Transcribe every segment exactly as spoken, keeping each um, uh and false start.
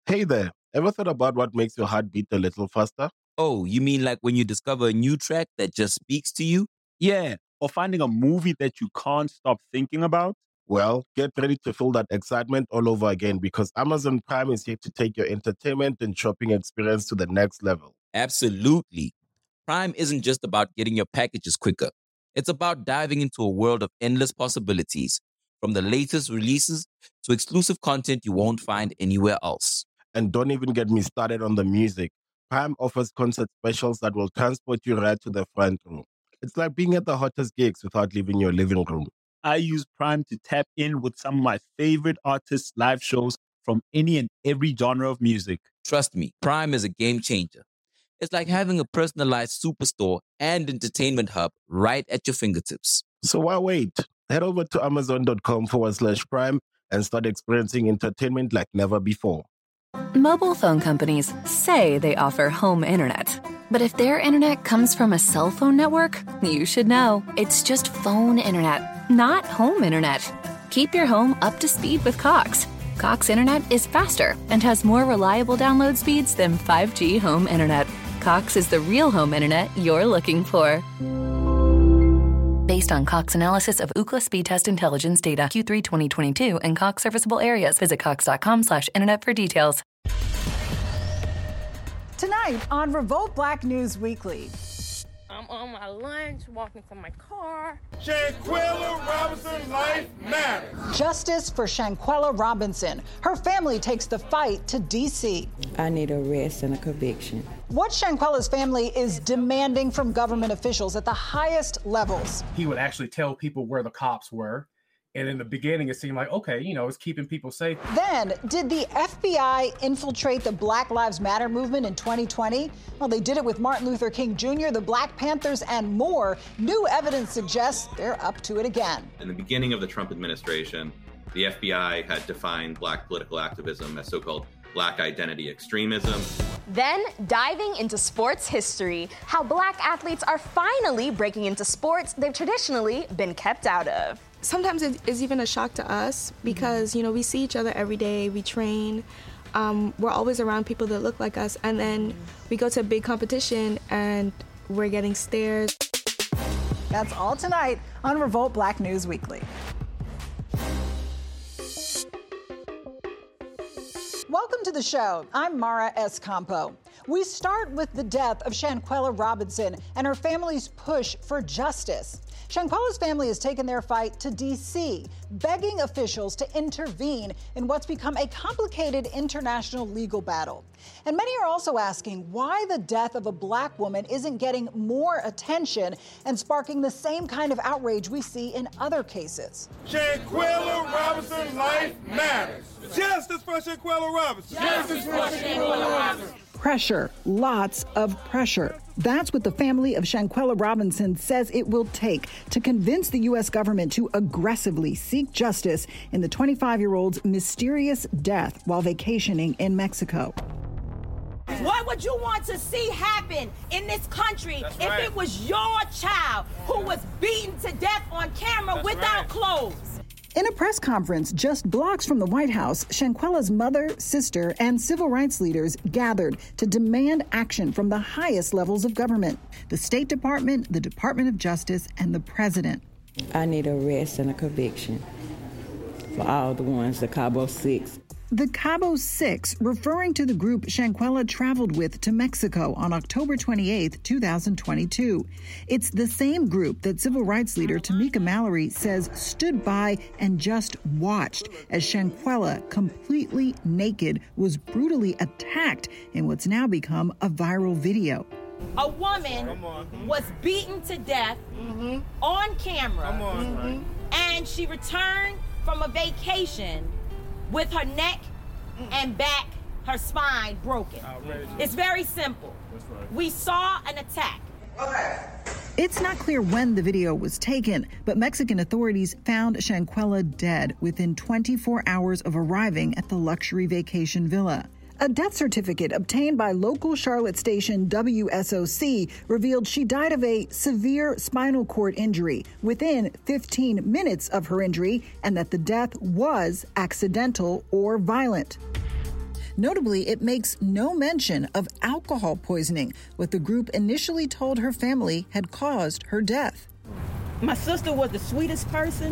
Hey there, ever thought about what makes your heart beat a little faster? Oh, you mean like when you discover a new track that just speaks to you? Yeah, or finding a movie that you can't stop thinking about? Well, get ready to feel that excitement all over again because Amazon Prime is here to take your entertainment and shopping experience to the next level. Absolutely. Prime isn't just about getting your packages quicker. It's about diving into a world of endless possibilities, from the latest releases to exclusive content you won't find anywhere else. And don't even get me started on the music. Prime offers concert specials that will transport you right to the front row. It's like being at the hottest gigs without leaving your living room. I use Prime to tap in with some of my favorite artists' live shows from any and every genre of music. Trust me, Prime is a game changer. It's like having a personalized superstore and entertainment hub right at your fingertips. So why wait? Head over to amazon.com forward slash prime and start experiencing entertainment like never before. Mobile phone companies say they offer home internet. But if their internet comes from a cell phone network, you should know. It's just phone internet, not home internet. Keep your home up to speed with Cox. Cox internet is faster and has more reliable download speeds than five G home internet. Cox is the real home internet you're looking for. Based on Cox analysis of Ookla speed test intelligence data Q three twenty twenty-two and Cox serviceable areas, visit cox.com slash internet for details. Tonight on Revolt Black News Weekly. I'm on my lunch, walking to my car. Shanquella Robinson life matters. Justice for Shanquella Robinson. Her family takes the fight to D C. I need a arrest and a conviction. What Shanquella's family is demanding from government officials at the highest levels. He would actually tell people where the cops were. And in the beginning, it seemed like, okay, you know, it's keeping people safe. Then, did the F B I infiltrate the Black Lives Matter movement in twenty twenty? Well, they did it with Martin Luther King Junior, the Black Panthers, and more. New evidence suggests they're up to it again. In the beginning of the Trump administration, the F B I had defined Black political activism as so-called Black identity extremism. Then, diving into sports history, how Black athletes are finally breaking into sports they've traditionally been kept out of. Sometimes it's even a shock to us because, you know, we see each other every day, we train, um, we're always around people that look like us, and then we go to a big competition and we're getting stares. That's all tonight on Revolt Black News Weekly. Welcome to the show. I'm Mara Escampo. We start with the death of Shanquella Robinson and her family's push for justice. Shanquella's family has taken their fight to D C, begging officials to intervene in what's become a complicated international legal battle. And many are also asking why the death of a Black woman isn't getting more attention and sparking the same kind of outrage we see in other cases. Shanquella Robinson life matters. Justice for Shanquella Robinson. Justice for Shanquella Robinson. Pressure, lots of pressure. That's what the family of Shanquella Robinson says it will take to convince the U S government to aggressively seek justice in the twenty-five-year-old's mysterious death while vacationing in Mexico. What would you want to see happen in this country That's if right. it was your child who was beaten to death on camera That's without right. clothes? In a press conference just blocks from the White House, Shanquella's mother, sister, and civil rights leaders gathered to demand action from the highest levels of government, the State Department, the Department of Justice, and the president. I need a arrest and a conviction for all the ones, the Cabo Six. The Cabo Six, referring to the group Shanquella traveled with to Mexico on October twenty-eighth, twenty twenty-two. It's the same group that civil rights leader Tamika Mallory says stood by and just watched as Shanquella, completely naked, was brutally attacked in what's now become a viral video. A woman was beaten to death mm-hmm. on camera, mm-hmm. and she returned from a vacation with her neck and back, her spine broken. Outrageous. It's very simple. That's right. We saw an attack. Okay. It's not clear when the video was taken, but Mexican authorities found Shanquella dead within twenty-four hours of arriving at the luxury vacation villa. A death certificate obtained by local Charlotte station W S O C revealed she died of a severe spinal cord injury within fifteen minutes of her injury and that the death was accidental or violent. Notably, it makes no mention of alcohol poisoning, what the group initially told her family had caused her death. My sister was the sweetest person,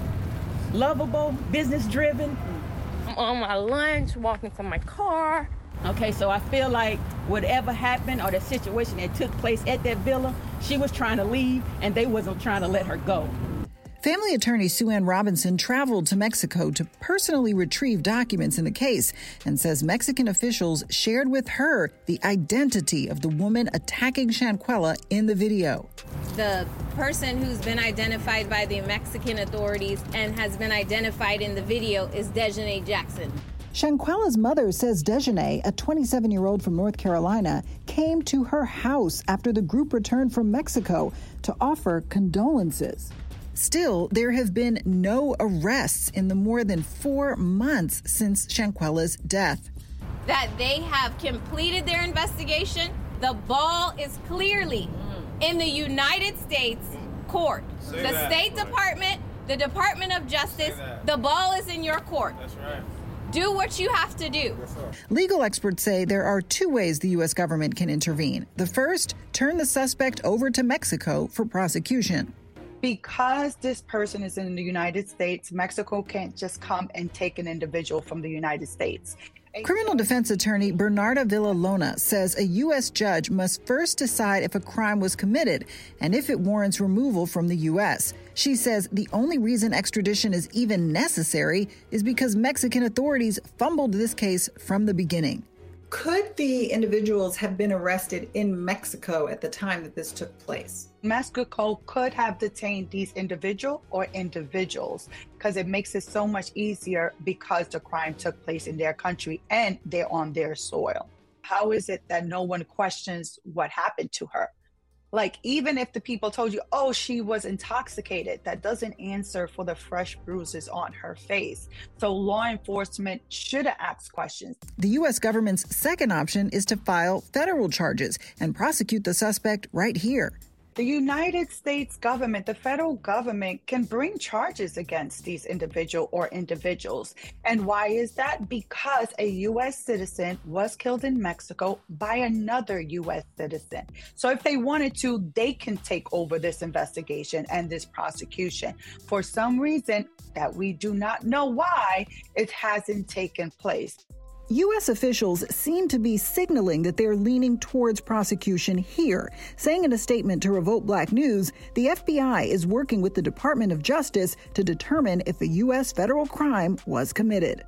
lovable, business-driven. I'm on my lunch, walking to my car. Okay, so I feel like whatever happened or the situation that took place at that villa, she was trying to leave and they wasn't trying to let her go. Family attorney Sue Ann Robinson traveled to Mexico to personally retrieve documents in the case and says Mexican officials shared with her the identity of the woman attacking Shanquella in the video. The person who's been identified by the Mexican authorities and has been identified in the video is Dejanay Jackson. Shanquella's mother says Dejanay, a twenty-seven-year-old from North Carolina, came to her house after the group returned from Mexico to offer condolences. Still, there have been no arrests in the more than four months since Shanquella's death. That they have completed their investigation. The ball is clearly in the United States court. Say the that. State Department, the Department of Justice, the ball is in your court. That's right. Do what you have to do. Legal experts say there are two ways the U S government can intervene. The first, turn the suspect over to Mexico for prosecution. Because this person is in the United States, Mexico can't just come and take an individual from the United States. Criminal defense attorney Bernarda Villalona says a U S judge must first decide if a crime was committed and if it warrants removal from the U S. She says the only reason extradition is even necessary is because Mexican authorities fumbled this case from the beginning. Could the individuals have been arrested in Mexico at the time that this took place? Mexico could have detained these individual or individuals because it makes it so much easier because the crime took place in their country and they're on their soil. How is it that no one questions what happened to her? Like, even if the people told you, oh, she was intoxicated, that doesn't answer for the fresh bruises on her face. So law enforcement should have asked questions. The U S government's second option is to file federal charges and prosecute the suspect right here. The United States government, the federal government, can bring charges against these individual or individuals. And why is that? Because a U S citizen was killed in Mexico by another U S citizen. So if they wanted to, they can take over this investigation and this prosecution. For some reason that we do not know why, it hasn't taken place. U S officials seem to be signaling that they're leaning towards prosecution here, saying in a statement to Revolt Black News, the F B I is working with the Department of Justice to determine if a U S federal crime was committed.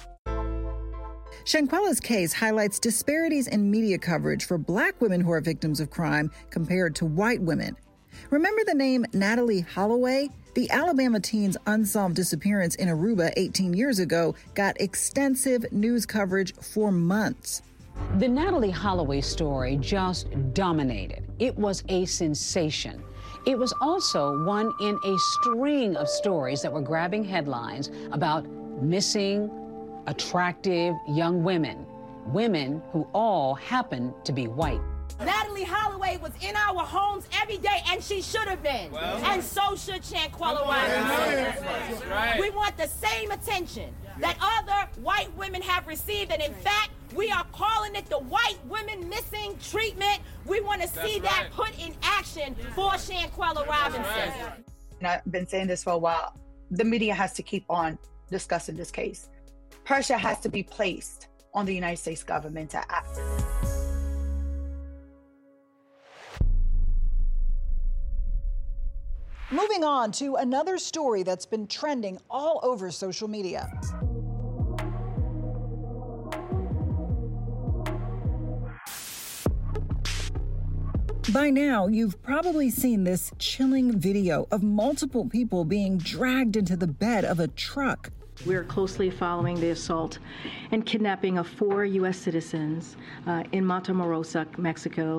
Shanquella's case highlights disparities in media coverage for Black women who are victims of crime compared to white women. Remember the name Natalee Holloway? The Alabama teen's unsolved disappearance in Aruba eighteen years ago got extensive news coverage for months. The Natalee Holloway story just dominated. It was a sensation. It was also one in a string of stories that were grabbing headlines about missing, attractive young women, women who all happened to be white. Natalee Holloway was in our homes every day, and she should have been. Well, and so should Shanquella Robinson. Right. We want the same attention that other white women have received, and in fact, we are calling it the white women missing treatment. We want to see that right. put in action for Shanquella Robinson. Right. And I've been saying this for a while. The media has to keep on discussing this case. Pressure has to be placed on the United States government to act. Moving on to another story that's been trending all over social media. By now, you've probably seen this chilling video of multiple people being dragged into the bed of a truck. We're closely following the assault and kidnapping of four U S citizens uh, in Matamoros, Mexico.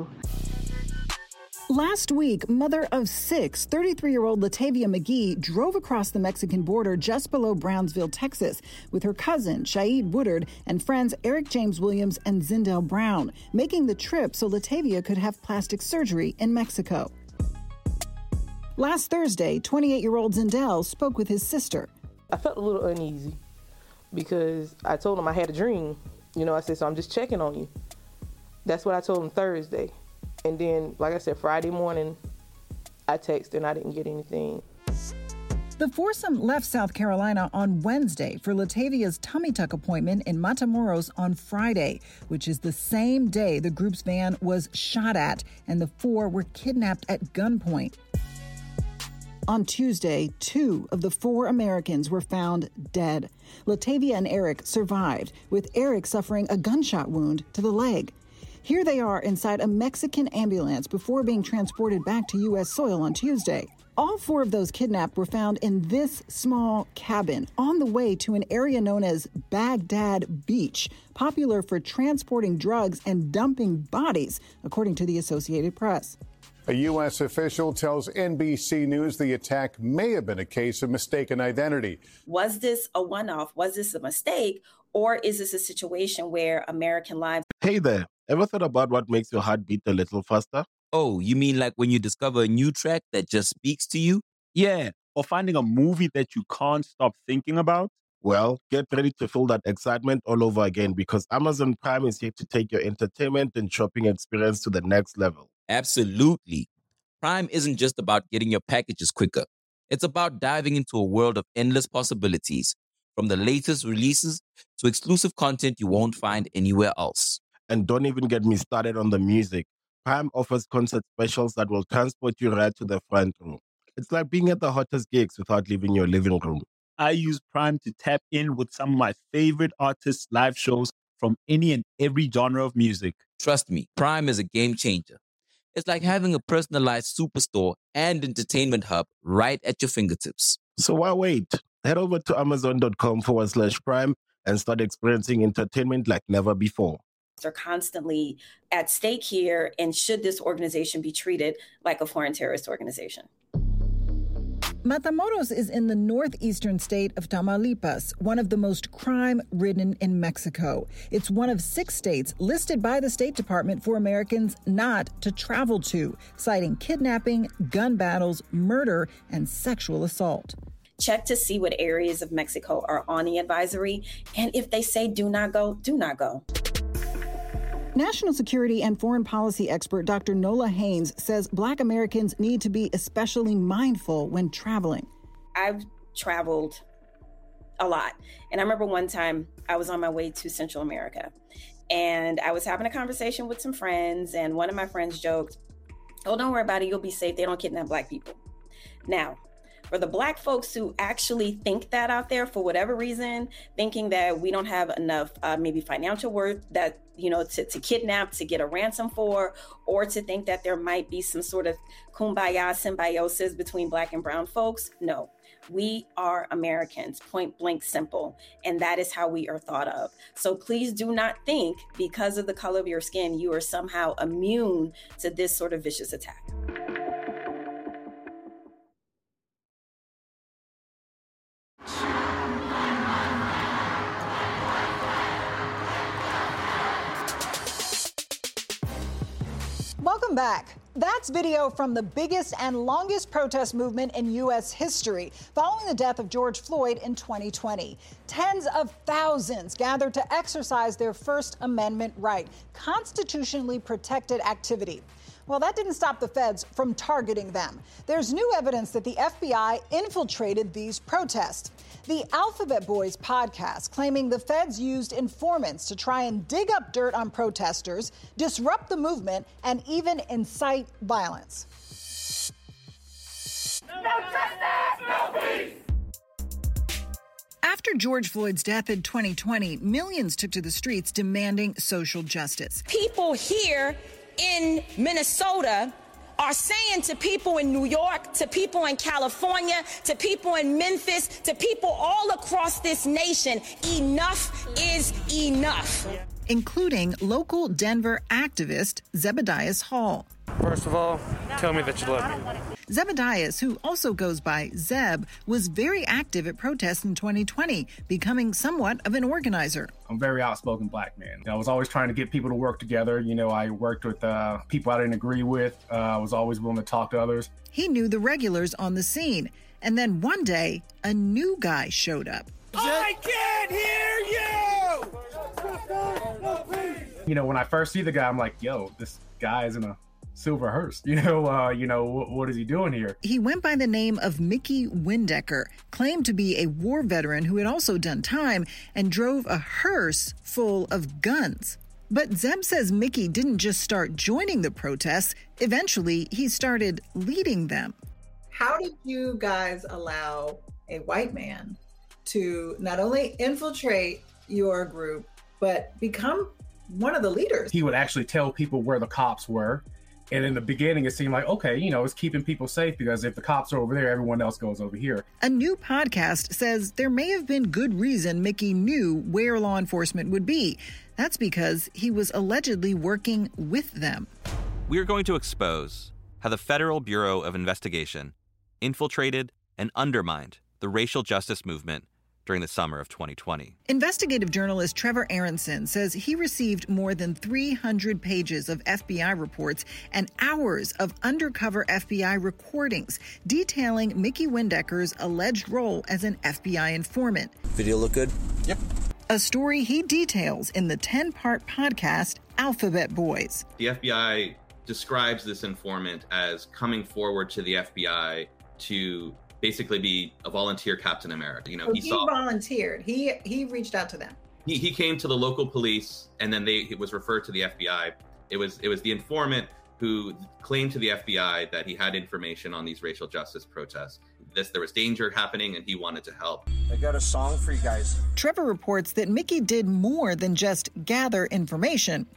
Last week, mother of six, thirty-three-year-old Latavia McGee drove across the Mexican border just below Brownsville, Texas, with her cousin, Shaid Woodard, and friends Eric James Williams and Zindell Brown, making the trip so Latavia could have plastic surgery in Mexico. Last Thursday, twenty-eight-year-old Zindell spoke with his sister. I felt a little uneasy because I told him I had a dream You know, I said, so I'm just checking on you. That's what I told him Thursday. And then, like I said, Friday morning, I texted and I didn't get anything. The foursome left South Carolina on Wednesday for Latavia's tummy tuck appointment in Matamoros on Friday, which is the same day the group's van was shot at and the four were kidnapped at gunpoint. On Tuesday, two of the four Americans were found dead. Latavia and Eric survived, with Eric suffering a gunshot wound to the leg. Here they are inside a Mexican ambulance before being transported back to U S soil on Tuesday. All four of those kidnapped were found in this small cabin on the way to an area known as Baghdad Beach, popular for transporting drugs and dumping bodies, according to the Associated Press. A U S official tells N B C News the attack may have been a case of mistaken identity. Was this a one-off? Was this a mistake? Or is this a situation where American lives... Hey there, ever thought about what makes your heart beat a little faster? Oh, you mean like when you discover a new track that just speaks to you? Yeah, or finding a movie that you can't stop thinking about? Well, get ready to feel that excitement all over again because Amazon Prime is here to take your entertainment and shopping experience to the next level. Absolutely. Prime isn't just about getting your packages quicker. It's about diving into a world of endless possibilities, from the latest releases to exclusive content you won't find anywhere else. And don't even get me started on the music. Prime offers concert specials that will transport you right to the front row. It's like being at the hottest gigs without leaving your living room. I use Prime to tap in with some of my favorite artists' live shows from any and every genre of music. Trust me, Prime is a game changer. It's like having a personalized superstore and entertainment hub right at your fingertips. So why wait? Head over to amazon.com forward slash Prime and start experiencing entertainment like never before. Are constantly at stake here, and should this organization be treated like a foreign terrorist organization? Matamoros is in the northeastern state of Tamaulipas, one of the most crime-ridden in Mexico. It's one of six states listed by the State Department for Americans not to travel to, citing kidnapping, gun battles, murder, and sexual assault. Check to see what areas of Mexico are on the advisory, and if they say do not go, do not go. National security and foreign policy expert Doctor Nola Haynes says Black Americans need to be especially mindful when traveling. I've traveled a lot. And I remember one time I was on my way to Central America and I was having a conversation with some friends, and one of my friends joked, "Oh, don't worry about it. You'll be safe. They don't kidnap Black people." Now, for the Black folks who actually think that out there for whatever reason, thinking that we don't have enough uh, maybe financial worth that, you know, to, to kidnap, to get a ransom for, or to think that there might be some sort of kumbaya symbiosis between Black and brown folks. No, we are Americans, point blank simple. And that is how we are thought of. So please do not think because of the color of your skin, you are somehow immune to this sort of vicious attack. Welcome back. That's video from the biggest and longest protest movement in U S history following the death of George Floyd in twenty twenty. Tens of thousands gathered to exercise their First Amendment right, constitutionally protected activity. Well, that didn't stop the feds from targeting them. There's new evidence that the F B I infiltrated these protests. The Alphabet Boys podcast claiming the feds used informants to try and dig up dirt on protesters, disrupt the movement, and even incite violence. No justice, no peace! After George Floyd's death in twenty twenty, millions took to the streets demanding social justice. People here in Minnesota are saying to people in New York, to people in California, to people in Memphis, to people all across this nation, enough is enough. Including local Denver activist Zebedias Hall. First of all, tell me that you love me. Zebedias, who also goes by Zeb, was very active at protests in twenty twenty, becoming somewhat of an organizer. I'm a very outspoken Black man. I was always trying to get people to work together. You know, I worked with uh, people I didn't agree with. Uh, I was always willing to talk to others. He knew the regulars on the scene. And then one day, a new guy showed up. I can't hear you! You know, when I first see the guy, I'm like, yo, this guy is in a silver hearse. You know, uh, you know, what, what is he doing here? He went by the name of Mickey Windecker, claimed to be a war veteran who had also done time and drove a hearse full of guns. But Zeb says Mickey didn't just start joining the protests. Eventually, he started leading them. How did you guys allow a white man to not only infiltrate your group, but become one of the leaders? He would actually tell people where the cops were. And in the beginning, it seemed like, okay, you know, it's keeping people safe because if the cops are over there, everyone else goes over here. A new podcast says there may have been good reason Mickey knew where law enforcement would be. That's because he was allegedly working with them. We are going to expose how the Federal Bureau of Investigation infiltrated and undermined the racial justice movement during the summer of twenty twenty. Investigative journalist Trevor Aronson says he received more than three hundred pages of F B I reports and hours of undercover F B I recordings detailing Mickey Windecker's alleged role as an F B I informant. Video look good? Yep. A story he details in the ten-part podcast Alphabet Boys. The F B I describes this informant as coming forward to the F B I to basically be a volunteer Captain America. You know, so he, he saw volunteered. He he reached out to them. He he came to the local police, and then they it was referred to the F B I. It was it was the informant who claimed to the F B I that he had information on these racial justice protests. This there was danger happening, and he wanted to help. I got a song for you guys. Trevor reports that Mickey did more than just gather information.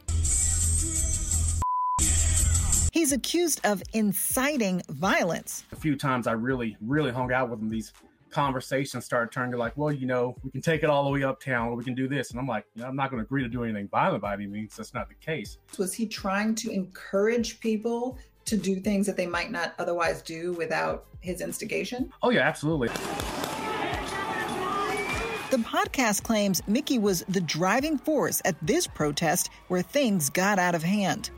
He's accused of inciting violence. A few times I really, really hung out with him. These conversations started turning to like, well, you know, we can take it all the way uptown, or we can do this. And I'm like, you know, I'm not going to agree to do anything violent by any means. That's not the case. Was he trying to encourage people to do things that they might not otherwise do without his instigation? Oh, yeah, absolutely. The podcast claims Mickey was the driving force at this protest where things got out of hand.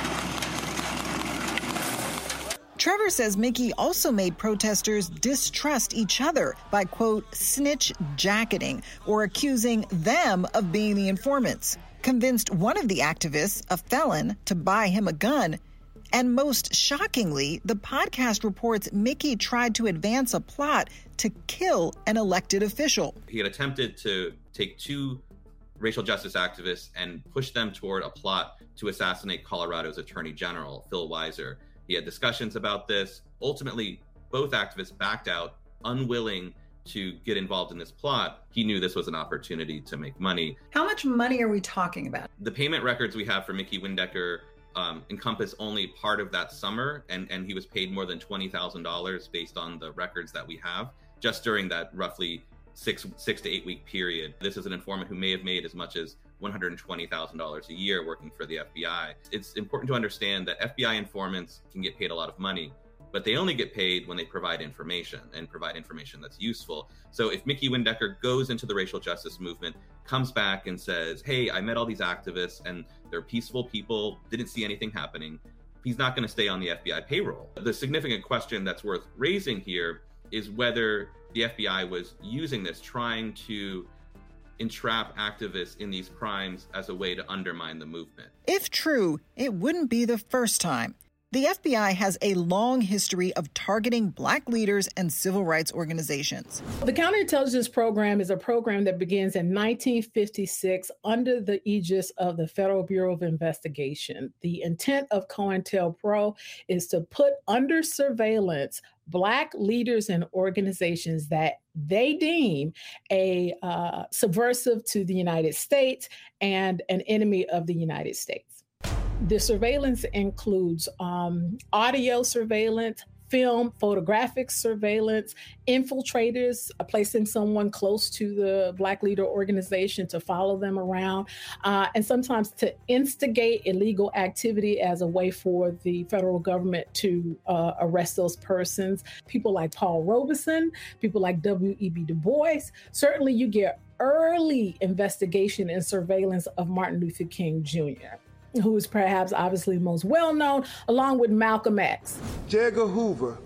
Trevor says Mickey also made protesters distrust each other by, quote, snitch jacketing or accusing them of being the informants, convinced one of the activists, a felon, to buy him a gun. And most shockingly, the podcast reports Mickey tried to advance a plot to kill an elected official. He had attempted to take two racial justice activists and push them toward a plot to assassinate Colorado's Attorney General, Phil Weiser. He had discussions about this. Ultimately, both activists backed out, unwilling to get involved in this plot. He knew this was an opportunity to make money. How much money are we talking about? The payment records we have for Mickey Windecker um, encompass only part of that summer, and, and he was paid more than twenty thousand dollars based on the records that we have, just during that roughly six, six to eight week period. This is an informant who may have made as much as one hundred twenty thousand dollars a year working for the F B I. It's important to understand that F B I informants can get paid a lot of money, but they only get paid when they provide information and provide information that's useful. So if Mickey Windecker goes into the racial justice movement, comes back and says, hey, I met all these activists and they're peaceful people, didn't see anything happening, he's not going to stay on the F B I payroll. The significant question that's worth raising here is whether the F B I was using this, trying to entrap activists in these crimes as a way to undermine the movement. If true, it wouldn't be the first time. The F B I has a long history of targeting Black leaders and civil rights organizations. The Counterintelligence Program is a program that begins in nineteen fifty-six under the aegis of the Federal Bureau of Investigation. The intent of COINTELPRO is to put under surveillance Black leaders and organizations that they deem a uh, subversive to the United States and an enemy of the United States. The surveillance includes um, audio surveillance, film, photographic surveillance, infiltrators, uh, placing someone close to the Black leader organization to follow them around, uh, and sometimes to instigate illegal activity as a way for the federal government to uh, arrest those persons. People like Paul Robeson, people like W E B Du Bois. Certainly you get early investigation and surveillance of Martin Luther King Junior, who is perhaps obviously most well-known, along with Malcolm X. J. Edgar Hoover,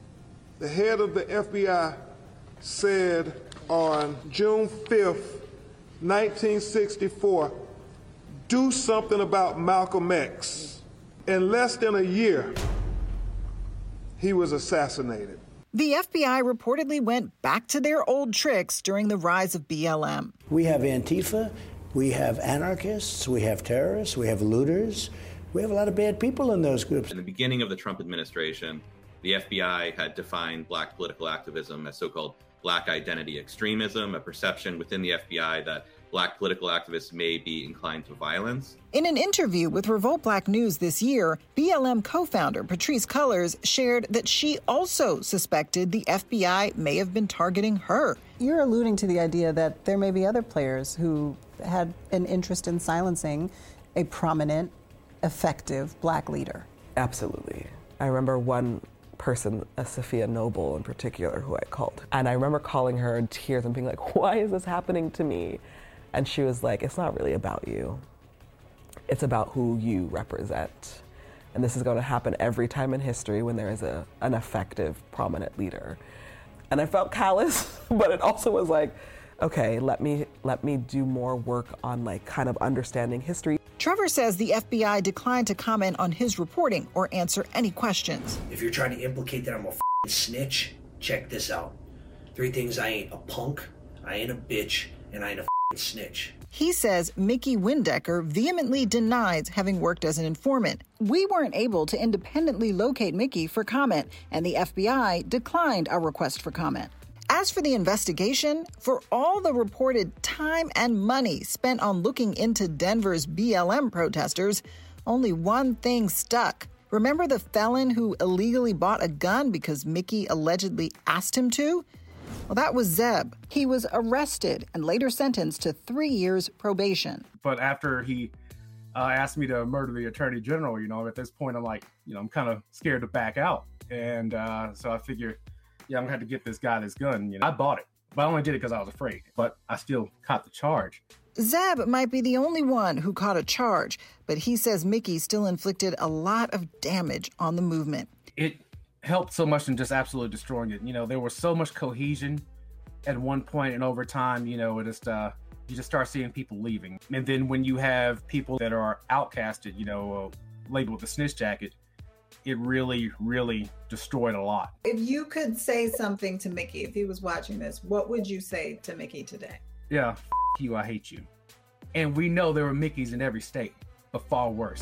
the head of the F B I, said on June fifth, nineteen sixty-four, do something about Malcolm X. In less than a year, he was assassinated. The F B I reportedly went back to their old tricks during the rise of B L M. We have Antifa, we have anarchists, we have terrorists, we have looters. We have a lot of bad people in those groups. In the beginning of the Trump administration, the F B I had defined black political activism as so-called black identity extremism, a perception within the F B I that black political activists may be inclined to violence. In an interview with Revolt Black News this year, B L M co-founder Patrisse Cullors shared that she also suspected the F B I may have been targeting her. You're alluding to the idea that there may be other players who had an interest in silencing a prominent, effective black leader. Absolutely. I remember one person, a Sophia Noble in particular, who I called. And I remember calling her in tears and being like, why is this happening to me? And she was like, it's not really about you. It's about who you represent. And this is going to happen every time in history when there is a, an effective, prominent leader. And I felt callous, but it also was like, okay, let me let me do more work on like kind of understanding history. Trevor says the F B I declined to comment on his reporting or answer any questions. If you're trying to implicate that I'm a f***ing snitch, check this out. Three things: I ain't a punk, I ain't a bitch, and I ain't a f***ing snitch. He says Mickey Windecker vehemently denies having worked as an informant. We weren't able to independently locate Mickey for comment, and the F B I declined our request for comment. As for the investigation, for all the reported time and money spent on looking into Denver's B L M protesters, only one thing stuck. Remember the felon who illegally bought a gun because Mickey allegedly asked him to? Well, that was Zeb. He was arrested and later sentenced to three years probation. But after he uh, asked me to murder the attorney general, you know, at this point, I'm like, you know, I'm kind of scared to back out. And uh, so I figured, yeah, I'm gonna have to get this guy this gun. You know, I bought it, but I only did it because I was afraid. But I still caught the charge. Zeb might be the only one who caught a charge, but he says Mickey still inflicted a lot of damage on the movement. It helped so much in just absolutely destroying it. You know, there was so much cohesion at one point, and over time, you know, it just uh, you just start seeing people leaving. And then when you have people that are outcasted, you know, uh, labeled with the snitch jacket, it really, really destroyed a lot. If you could say something to Mickey, if he was watching this, what would you say to Mickey today? Yeah, f- you, I hate you. And we know there were Mickeys in every state, but far worse.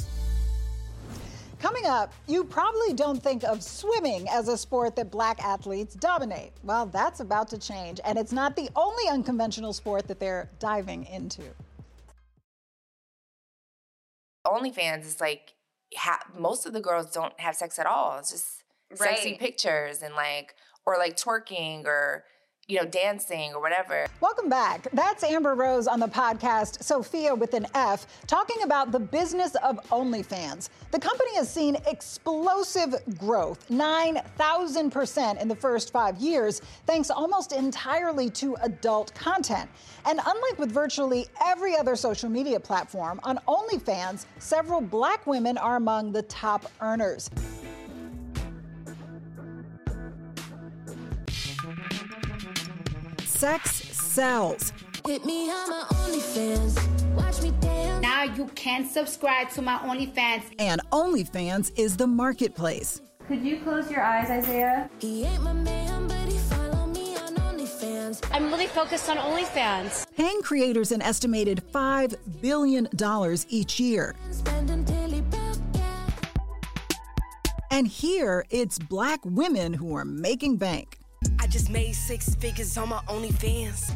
Coming up, you probably don't think of swimming as a sport that black athletes dominate. Well, that's about to change, and it's not the only unconventional sport that they're diving into. OnlyFans is like, Ha- most of the girls don't have sex at all. It's just Right. sexy pictures and like, or like twerking or, you know, dancing or whatever. Welcome back. That's Amber Rose on the podcast Sophia with an F, talking about the business of OnlyFans. The company has seen explosive growth, nine thousand percent in the first five years, thanks almost entirely to adult content. And unlike with virtually every other social media platform, on OnlyFans, several black women are among the top earners. Sex sells. Hit me on my OnlyFans. Watch me dance. Now you can subscribe to my OnlyFans. And OnlyFans is the marketplace. Could you close your eyes, Isaiah? He ain't my man, but he follow me on OnlyFans. I'm really focused on OnlyFans. Paying creators an estimated five billion dollars each year. And here, it's black women who are making bank. I just made six figures on my OnlyFans.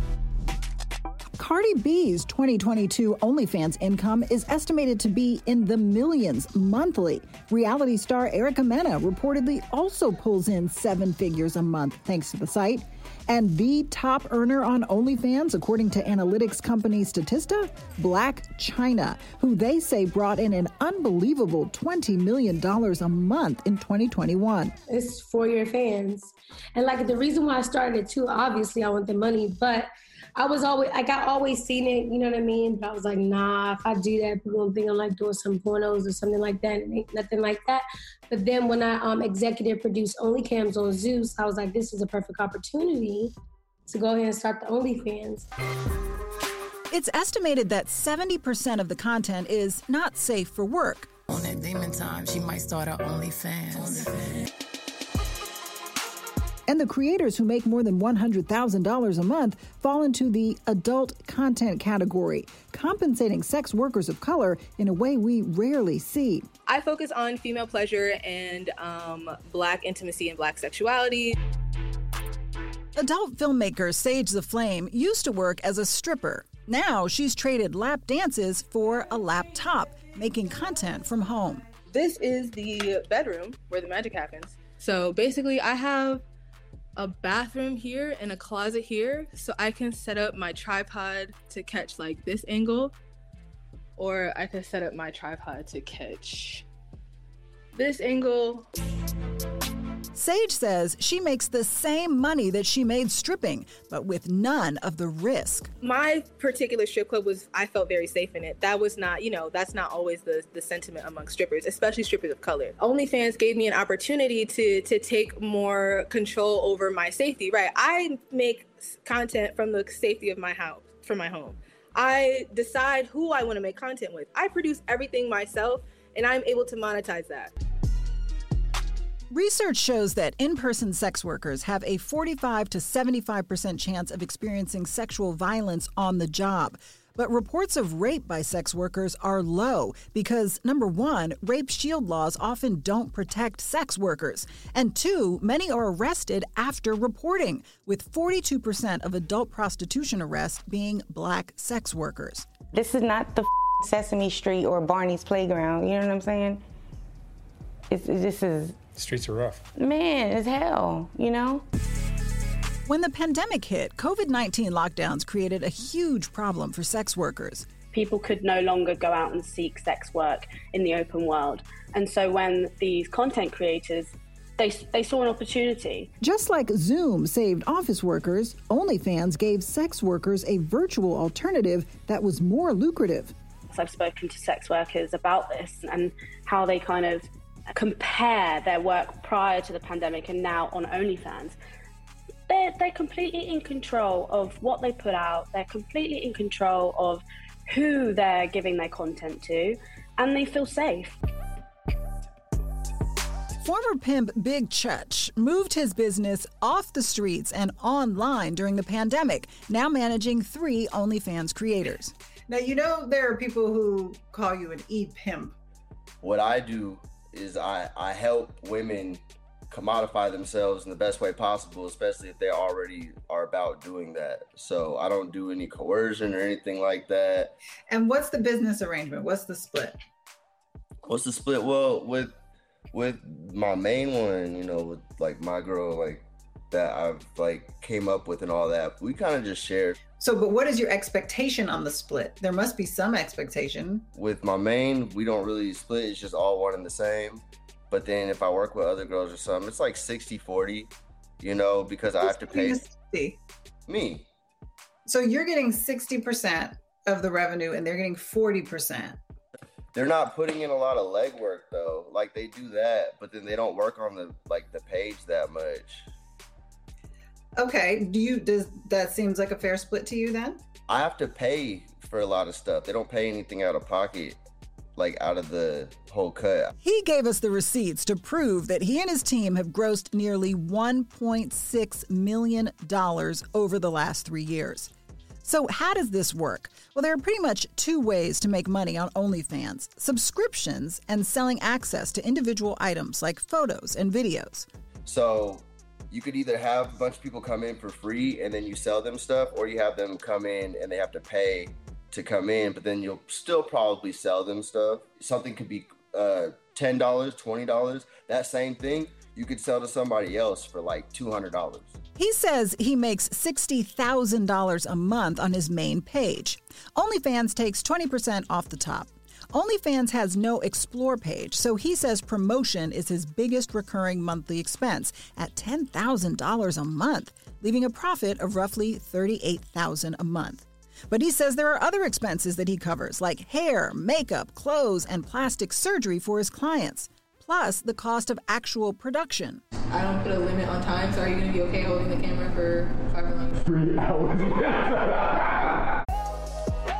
Cardi B's twenty twenty-two OnlyFans income is estimated to be in the millions monthly. Reality star Erica Mena reportedly also pulls in seven figures a month thanks to the site. And the top earner on OnlyFans, according to analytics company Statista, Blac Chyna, who they say brought in an unbelievable twenty million dollars a month in twenty twenty-one. It's for your fans. And like the reason why I started it too, obviously I want the money, but I was always, like I always seen it, you know what I mean? But I was like, nah, if I do that, people gonna think I'm like doing some pornos or something like that. And ain't nothing like that. But then when I um, executive produced OnlyCams on Zeus, I was like, this is a perfect opportunity to go ahead and start the OnlyFans. It's estimated that seventy percent of the content is not safe for work. On that demon time, she might start her OnlyFans. OnlyFans. And the creators who make more than one hundred thousand dollars a month fall into the adult content category, compensating sex workers of color in a way we rarely see. I focus on female pleasure and um, Black intimacy and Black sexuality. Adult filmmaker Sage the Flame used to work as a stripper. Now she's traded lap dances for a laptop, making content from home. This is the bedroom where the magic happens. So basically I have a bathroom here and a closet here, so I can set up my tripod to catch like this angle, or I can set up my tripod to catch this angle. Sage says she makes the same money that she made stripping, but with none of the risk. My particular strip club was, I felt very safe in it. That was not, you know, that's not always the, the sentiment among strippers, especially strippers of color. OnlyFans gave me an opportunity to, to take more control over my safety, right? I make content from the safety of my house, from my home. I decide who I want to make content with. I produce everything myself, and I'm able to monetize that. Research shows that in-person sex workers have a forty-five to seventy-five percent chance of experiencing sexual violence on the job. But reports of rape by sex workers are low because, number one, rape shield laws often don't protect sex workers. And two, many are arrested after reporting, with forty-two percent of adult prostitution arrests being Black sex workers. This is not the Sesame Street or Barney's Playground, you know what I'm saying? It's, this is... The streets are rough. Man, it's hell, you know? When the pandemic hit, COVID nineteen lockdowns created a huge problem for sex workers. People could no longer go out and seek sex work in the open world. And so when these content creators, they, they saw an opportunity. Just like Zoom saved office workers, OnlyFans gave sex workers a virtual alternative that was more lucrative. So I've spoken to sex workers about this and how they kind of compare their work prior to the pandemic and now on OnlyFans. They're, they're completely in control of what they put out. They're completely in control of who they're giving their content to, and they feel safe. Former pimp Big Chutch moved his business off the streets and online during the pandemic, now managing three OnlyFans creators. Now, you know there are people who call you an e-pimp. What I do is I, I help women commodify themselves in the best way possible, especially if they already are about doing that. So I don't do any coercion or anything like that. And what's the business arrangement? What's the split? What's the split? Well, with with my main one, you know, with like my girl, like that I've like came up with and all that, we kind of just shared. So, but what is your expectation on the split? There must be some expectation. With my main, we don't really split. It's just all one and the same. But then if I work with other girls or something, it's like sixty forty, you know, because I have to pay sixty me. So you're getting sixty percent of the revenue and they're getting forty percent. They're not putting in a lot of legwork though. Like they do that, but then they don't work on the like the page that much. Okay, do you, does that seems like a fair split to you then? I have to pay for a lot of stuff. They don't pay anything out of pocket, like out of the whole cut. He gave us the receipts to prove that he and his team have grossed nearly one point six million dollars over the last three years. So how does this work? Well, there are pretty much two ways to make money on OnlyFans: subscriptions and selling access to individual items like photos and videos. So you could either have a bunch of people come in for free and then you sell them stuff, or you have them come in and they have to pay to come in, but then you'll still probably sell them stuff. Something could be uh, ten dollars, twenty dollars. That same thing you could sell to somebody else for like two hundred dollars. He says he makes sixty thousand dollars a month on his main page. OnlyFans takes twenty percent off the top. OnlyFans has no explore page, so he says promotion is his biggest recurring monthly expense at ten thousand dollars a month, leaving a profit of roughly thirty-eight thousand dollars a month. But he says there are other expenses that he covers, like hair, makeup, clothes, and plastic surgery for his clients, plus the cost of actual production. I don't put a limit on time, so are you going to be okay holding the camera for five or longer? Three hours.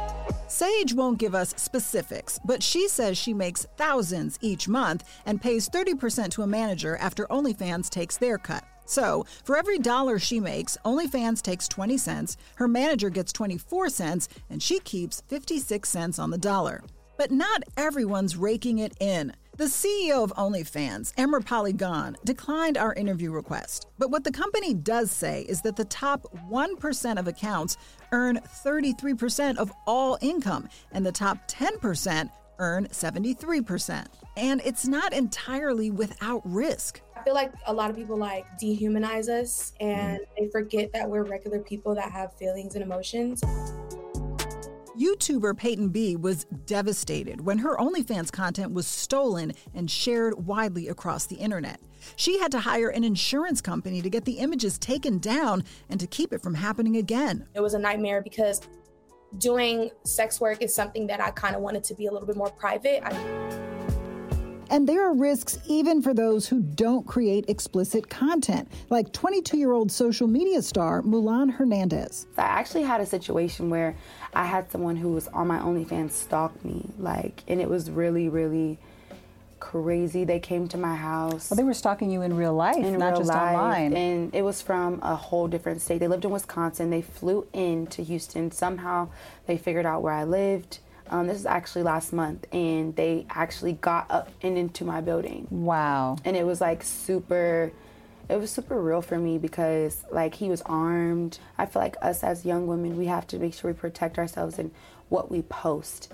Sage won't give us specifics, but she says she makes thousands each month and pays thirty percent to a manager after OnlyFans takes their cut. So, for every dollar she makes, OnlyFans takes twenty cents, her manager gets twenty-four cents, and she keeps fifty-six cents on the dollar. But not everyone's raking it in. The C E O of OnlyFans, Amrapali Gan, declined our interview request. But what the company does say is that the top one percent of accounts earn thirty-three percent of all income, and the top ten percent earn seventy-three percent. And it's not entirely without risk. I feel like a lot of people like dehumanize us and they forget that we're regular people that have feelings and emotions. YouTuber Peyton B was devastated when her OnlyFans content was stolen and shared widely across the internet. She had to hire an insurance company to get the images taken down and to keep it from happening again. It was a nightmare because doing sex work is something that I kind of wanted to be a little bit more private. I- And there are risks even for those who don't create explicit content, like twenty-two-year-old social media star Mulan Hernandez. I actually had a situation where I had someone who was on my OnlyFans stalk me, like, and it was really, really crazy. They came to my house. Well, they were stalking you in real life, in not real just life, online. And it was from a whole different state. They lived in Wisconsin. They flew in to Houston. Somehow they figured out where I lived. Um, this is actually last month, and they actually got up and into my building. Wow. And it was like super, it was super real for me because like he was armed. I feel like us as young women, we have to make sure we protect ourselves in what we post.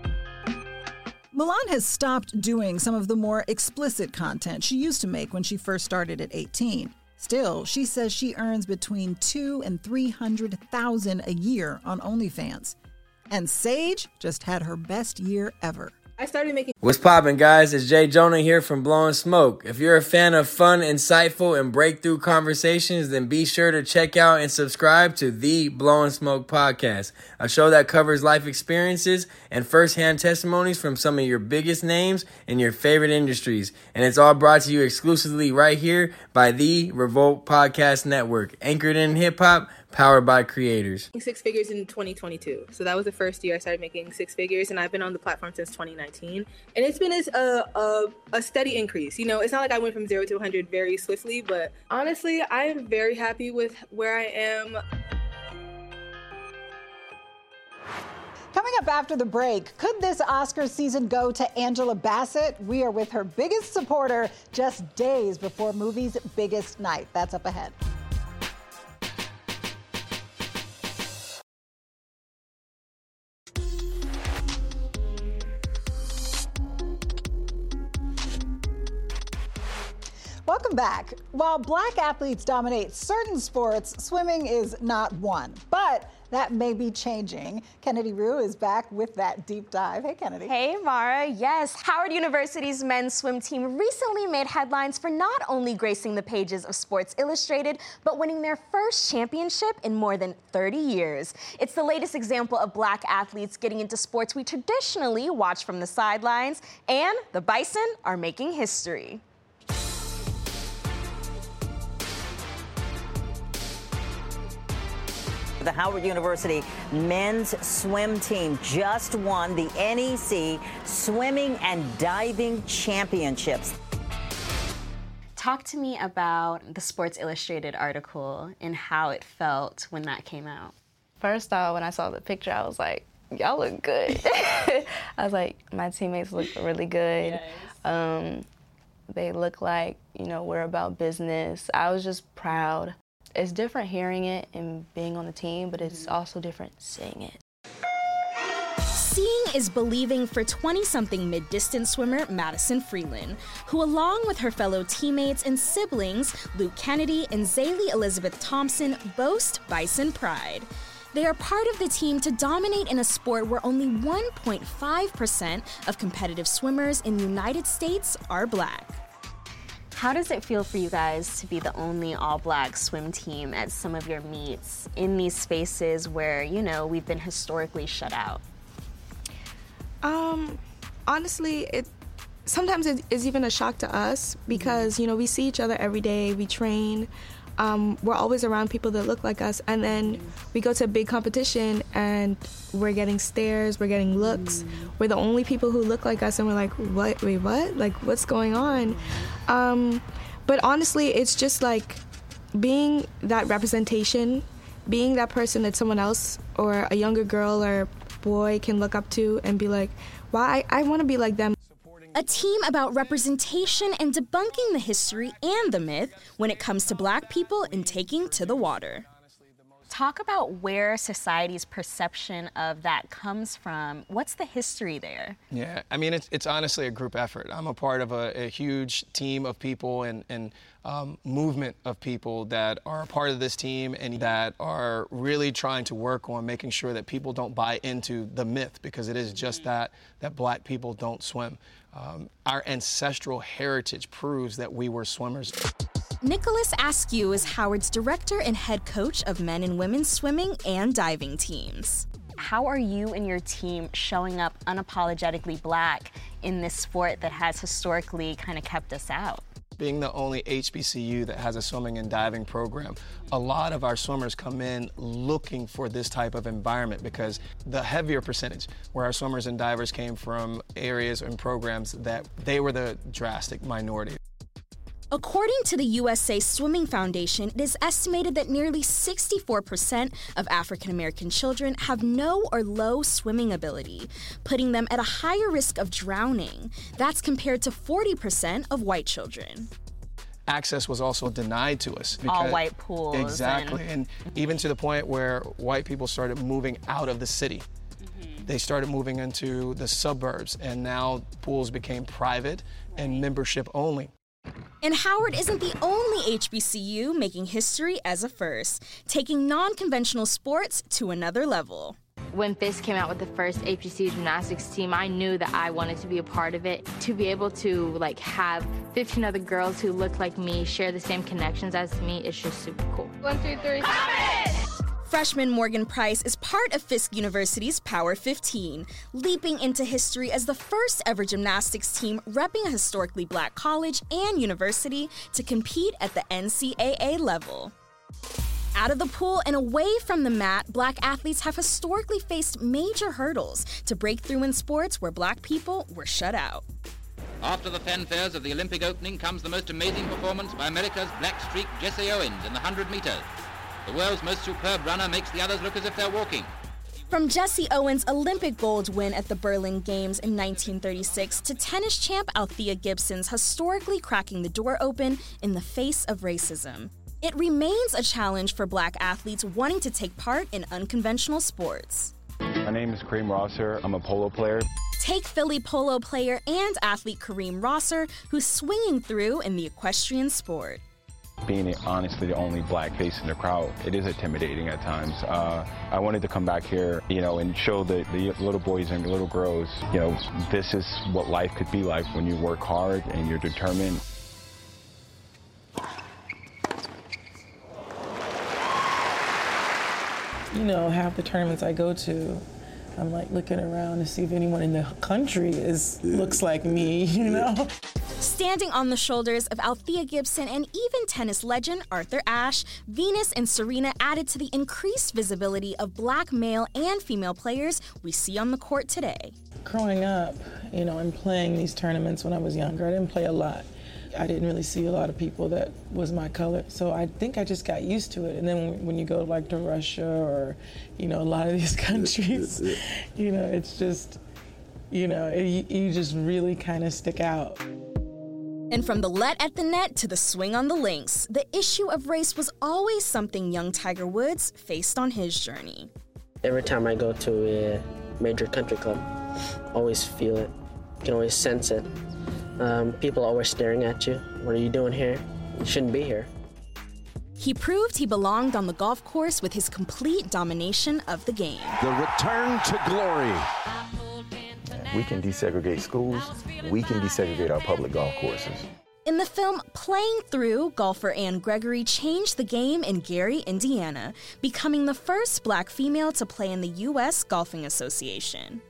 Mulan has stopped doing some of the more explicit content she used to make when she first started at eighteen. Still, she says she earns between two and three hundred thousand a year on OnlyFans. And Sage just had her best year ever. I started making... What's poppin', guys? It's Jay Jonah here from Blowing Smoke. If you're a fan of fun, insightful, and breakthrough conversations, then be sure to check out and subscribe to the Blowing Smoke podcast, a show that covers life experiences and firsthand testimonies from some of your biggest names in your favorite industries. And it's all brought to you exclusively right here by the Revolt Podcast Network, anchored in hip-hop, powered by creators. Six figures in twenty twenty-two. So that was the first year I started making six figures, and I've been on the platform since twenty nineteen. And it's been a, a, a steady increase. You know, it's not like I went from zero to one hundred very swiftly, but honestly, I am very happy with where I am. Coming up after the break, could this Oscars season go to Angela Bassett? We are with her biggest supporter just days before movie's biggest night. That's up ahead. Welcome back. While black athletes dominate certain sports, swimming is not one. But that may be changing. Kennedy Rue is back with that deep dive. Hey, Kennedy. Hey, Mara. Yes, Howard University's men's swim team recently made headlines for not only gracing the pages of Sports Illustrated, but winning their first championship in more than thirty years. It's the latest example of black athletes getting into sports we traditionally watch from the sidelines, and the Bison are making history. The Howard University men's swim team just won the N E C Swimming and Diving Championships. Talk to me about the Sports Illustrated article and how it felt when that came out. First off, when I saw the picture, I was like, y'all look good. I was like, my teammates look really good. Yes. Um, they look like, you know, we're about business. I was just proud. It's different hearing it and being on the team, but it's also different seeing it. Seeing is believing for twenty-something mid-distance swimmer Madison Freeland, who along with her fellow teammates and siblings, Luke Kennedy and Zaylee Elizabeth Thompson, boast Bison pride. They are part of the team to dominate in a sport where only one point five percent of competitive swimmers in the United States are black. How does it feel for you guys to be the only all-black swim team at some of your meets in these spaces where, you know, we've been historically shut out? Um, honestly, it sometimes it is even a shock to us because, you know, we see each other every day, we train, um, we're always around people that look like us. And then we go to a big competition and we're getting stares, we're getting looks. We're the only people who look like us, and we're like, what, wait, what? Like, what's going on? Um, but honestly, it's just like being that representation, being that person that someone else or a younger girl or boy can look up to and be like, wow, I, I want to be like them. A team about representation and debunking the history and the myth when it comes to Black people and taking to the water. Talk about where society's perception of that comes from. What's the history there? Yeah, I mean, it's, it's honestly a group effort. I'm a part of a, a huge team of people and, and um, movement of people that are a part of this team and that are really trying to work on making sure that people don't buy into the myth, because it is just that, that Black people don't swim. Um, our ancestral heritage proves that we were swimmers. Nicholas Askew is Howard's director and head coach of men and women's swimming and diving teams. How are you and your team showing up unapologetically Black in this sport that has historically kind of kept us out? Being the only H B C U that has a swimming and diving program, a lot of our swimmers come in looking for this type of environment, because the heavier percentage where our swimmers and divers came from areas and programs that they were the drastic minority. According to the U S A Swimming Foundation, it is estimated that nearly sixty-four percent of African American children have no or low swimming ability, putting them at a higher risk of drowning. That's compared to forty percent of white children. Access was also denied to us. All white pools. Exactly, and, and even to the point where white people started moving out of the city. Mm-hmm. They started moving into the suburbs, and now pools became private and membership only. And Howard isn't the only H B C U making history as a first, taking non-conventional sports to another level. When Fisk came out with the first H B C U gymnastics team, I knew that I wanted to be a part of it. To be able to like have fifteen other girls who look like me, share the same connections as me, it's just super cool. One, two, three. Freshman Morgan Price is part of Fisk University's Power fifteen, leaping into history as the first ever gymnastics team repping a historically Black college and university to compete at the N C double A level. Out of the pool and away from the mat, Black athletes have historically faced major hurdles to break through in sports where Black people were shut out. After the fanfares of the Olympic opening comes the most amazing performance by America's Black Streak Jesse Owens in the one hundred meters. The world's most superb runner makes the others look as if they're walking. From Jesse Owens' Olympic gold win at the Berlin Games in nineteen thirty-six to tennis champ Althea Gibson's historically cracking the door open in the face of racism, it remains a challenge for Black athletes wanting to take part in unconventional sports. My name is Kareem Rosser. I'm a polo player. Take Philly polo player and athlete Kareem Rosser, who's swinging through in the equestrian sport. Being honestly the only Black face in the crowd, it is intimidating at times. Uh, I wanted to come back here, you know, and show the, the little boys and little girls, you know, this is what life could be like when you work hard and you're determined. You know, half the tournaments I go to, I'm like looking around to see if anyone in the country is looks like me, you know? Standing on the shoulders of Althea Gibson and even tennis legend Arthur Ashe, Venus and Serena added to the increased visibility of Black male and female players we see on the court today. Growing up, you know, and playing these tournaments when I was younger, I didn't play a lot. I didn't really see a lot of people that was my color, so I think I just got used to it. And then when you go like to Russia or, you know, a lot of these countries, you know, it's just, you know, it, you just really kind of stick out. And from the let at the net to the swing on the links, the issue of race was always something young Tiger Woods faced on his journey. Every time I go to a major country club, always feel it, you can always sense it. Um, people are always staring at you. What are you doing here? You shouldn't be here. He proved he belonged on the golf course with his complete domination of the game. The return to glory. We can desegregate schools. We can desegregate our public golf courses. In the film Playing Through, golfer Ann Gregory changed the game in Gary, Indiana, becoming the first Black female to play in the U S Golfing Association.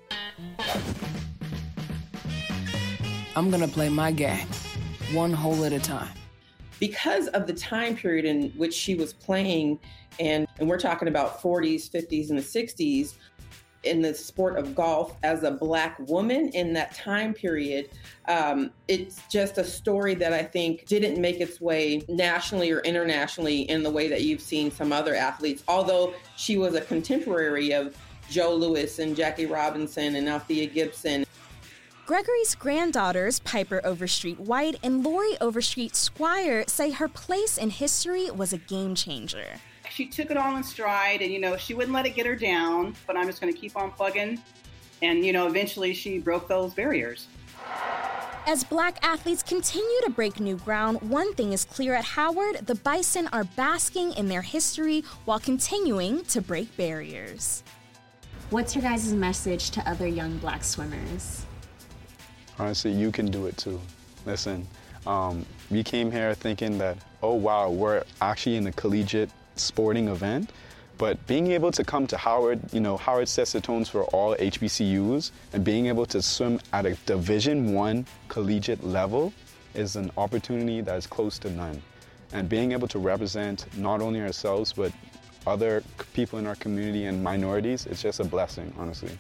I'm gonna play my game, one hole at a time. because of the time period in which she was playing, and, and we're talking about forties, fifties, and the sixties, in the sport of golf as a Black woman in that time period, um, it's just a story that I think didn't make its way nationally or internationally in the way that you've seen some other athletes, although she was a contemporary of Joe Louis and Jackie Robinson and Althea Gibson. Gregory's granddaughters, Piper Overstreet White and Lori Overstreet Squire, say her place in history was a game changer. She took it all in stride, and, you know, she wouldn't let it get her down, but I'm just going to keep on plugging. And, you know, eventually she broke those barriers. As Black athletes continue to break new ground, one thing is clear at Howard: the Bison are basking in their history while continuing to break barriers. What's your guys' message to other young Black swimmers? Honestly, you can do it too. Listen, um, we came here thinking that, oh wow, we're actually in a collegiate sporting event, but being able to come to Howard, you know, Howard sets the tones for all H B C Us, and being able to swim at a Division One collegiate level is an opportunity that is close to none. And being able to represent not only ourselves, but other people in our community and minorities, it's just a blessing, honestly.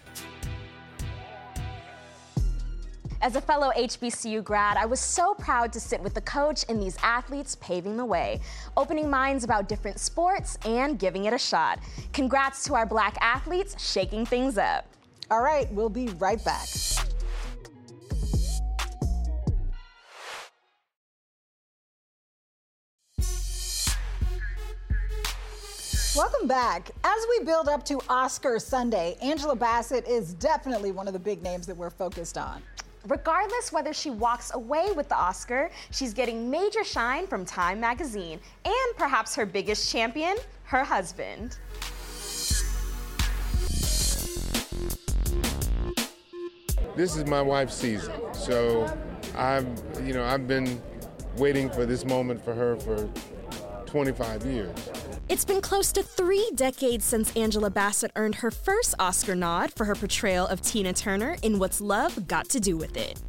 As a fellow H B C U grad, I was so proud to sit with the coach and these athletes paving the way, opening minds about different sports and giving it a shot. Congrats to our Black athletes shaking things up. All right, we'll be right back. Welcome back. As we build up to Oscar Sunday, Angela Bassett is definitely one of the big names that we're focused on. Regardless whether she walks away with the Oscar, she's getting major shine from Time magazine and perhaps her biggest champion, her husband. This is my wife's season, so I've, you know, I've been waiting for this moment for her for twenty-five years. It's been close to three decades since Angela Bassett earned her first Oscar nod for her portrayal of Tina Turner in What's Love Got to Do with It.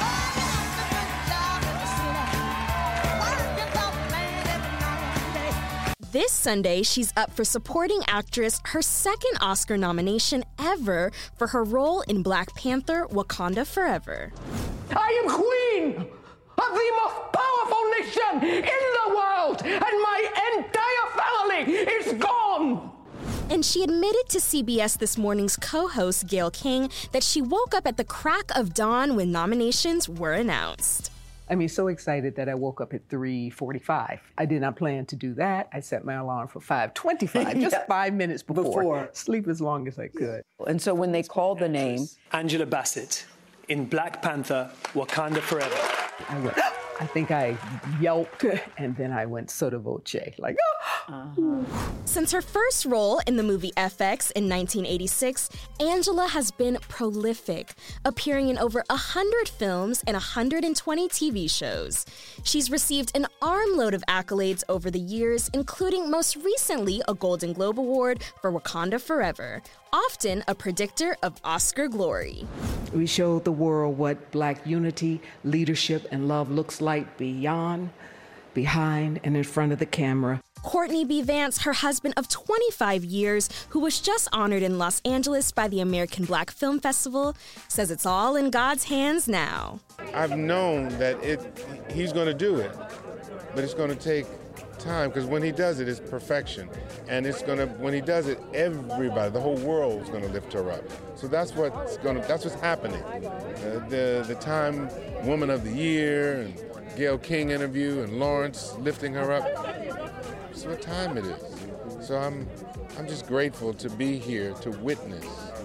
This Sunday, she's up for supporting actress, her second Oscar nomination ever for her role in Black Panther: Wakanda Forever. I am queen of the most powerful nation in the world, and my entire family is gone. And she admitted to C B S This Morning's co-host Gayle King that she woke up at the crack of dawn when nominations were announced. I mean, so excited that I woke up at three forty-five. I did not plan to do that. I set my alarm for five twenty-five, just Yeah. five minutes before. Before. Sleep as long as I could. And so when they called the name, Angela Bassett in Black Panther: Wakanda Forever. I went, I think I yelped, and then I went sotto voce, like, Uh-huh. Since her first role in the movie F X in nineteen eighty-six, Angela has been prolific, appearing in over one hundred films and one hundred twenty T V shows. She's received an armload of accolades over the years, including most recently a Golden Globe Award for Wakanda Forever, often a predictor of Oscar glory. we showed the world what Black unity, leadership, and love looks like beyond, behind, and in front of the camera. Courtney B. Vance, her husband of twenty-five years, who was just honored in Los Angeles by the American Black Film Festival, says it's all in God's hands now. I've known that it, he's going to do it, but it's going to take time, because when he does it, it's perfection. And it's going to, when he does it, everybody, the whole world is going to lift her up. So that's what's going to, that's what's happening. Uh, the, the Time Woman of the Year, and Gayle King interview, and Lawrence lifting her up. It's what time it is. So I'm, I'm just grateful to be here to witness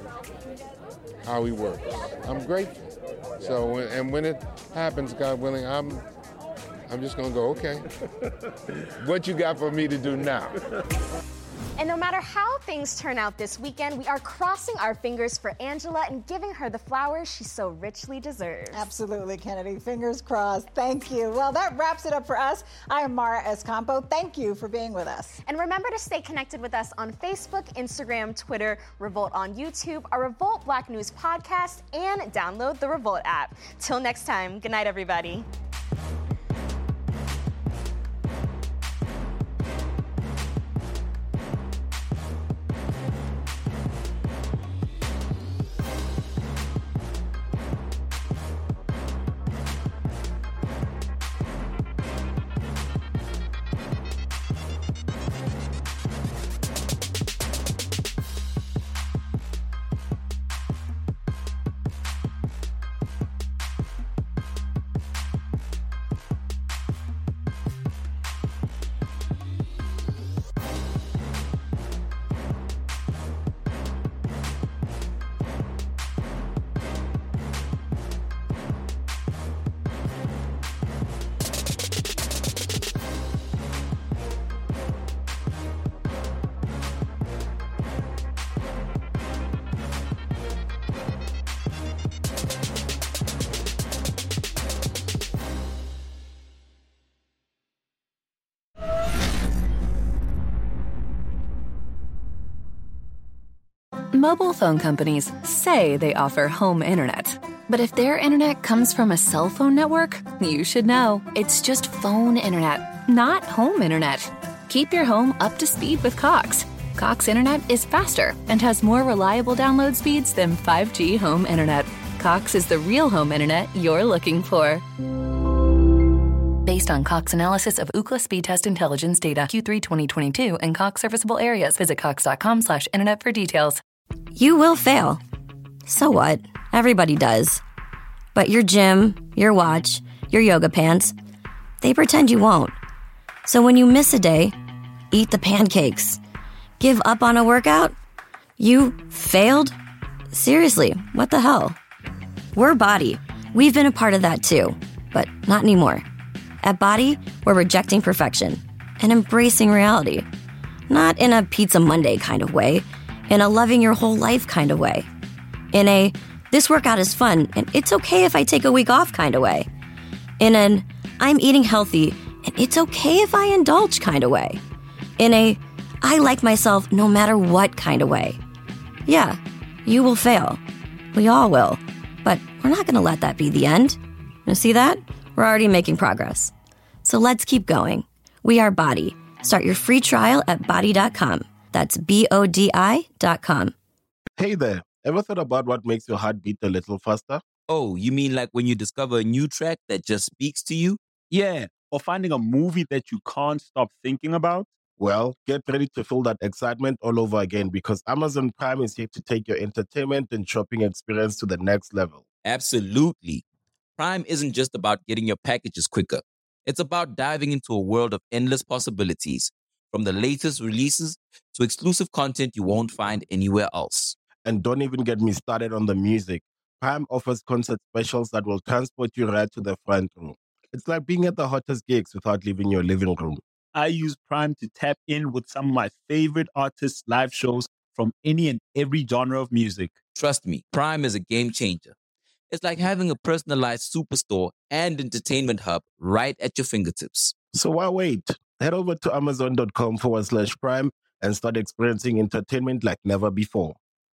how he works. I'm grateful. So, when, and when it happens, God willing, I'm, I'm just gonna go, okay, what you got for me to do now? And no matter how things turn out this weekend, we are crossing our fingers for Angela and giving her the flowers she so richly deserves. Absolutely, Kennedy. Fingers crossed. Thank you. Well, that wraps it up for us. I am Mara Escampo. Thank you for being with us. And remember to stay connected with us on Facebook, Instagram, Twitter, Revolt on YouTube, our Revolt Black News podcast, and download the Revolt app. Till next time, good night, everybody. Mobile phone companies say they offer home internet. But if their internet comes from a cell phone network, you should know. It's just phone internet, not home internet. Keep your home up to speed with Cox. Cox internet is faster and has more reliable download speeds than five G home internet. Cox is the real home internet you're looking for. Based on Cox analysis of Ookla speed test intelligence data Q three twenty twenty-two and Cox serviceable areas. Visit cox.com slash internet for details. You will fail. So what? Everybody does. But your gym, your watch, your yoga pants, they pretend you won't. So when you miss a day, eat the pancakes. Give up on a workout? You failed? Seriously, what the hell? We're Body. We've been a part of that too, but not anymore. At Body, we're rejecting perfection and embracing reality. Not in a Pizza Monday kind of way, in a loving your whole life kind of way. In a, this workout is fun and it's okay if I take a week off kind of way. In an, I'm eating healthy and it's okay if I indulge kind of way. In a, I like myself no matter what kind of way. Yeah, you will fail. We all will. But we're not going to let that be the end. You see that? We're already making progress. So let's keep going. We are Body. Start your free trial at body dot com. That's B O D I dot com. Hey there. Ever thought about what makes your heart beat a little faster? Oh, you mean like when you discover a new track that just speaks to you? Yeah. Or finding a movie that you can't stop thinking about? Well, get ready to feel that excitement all over again because Amazon Prime is here to take your entertainment and shopping experience to the next level. Absolutely. Prime isn't just about getting your packages quicker. It's about diving into a world of endless possibilities, from the latest releases to exclusive content you won't find anywhere else. And don't even get me started on the music. Prime offers concert specials that will transport you right to the front row. It's like being at the hottest gigs without leaving your living room. I use Prime to tap in with some of my favorite artists' live shows from any and every genre of music. Trust me, Prime is a game changer. It's like having a personalized superstore and entertainment hub right at your fingertips. So why wait? Head over to amazon.com forward slash prime and start experiencing entertainment like never before.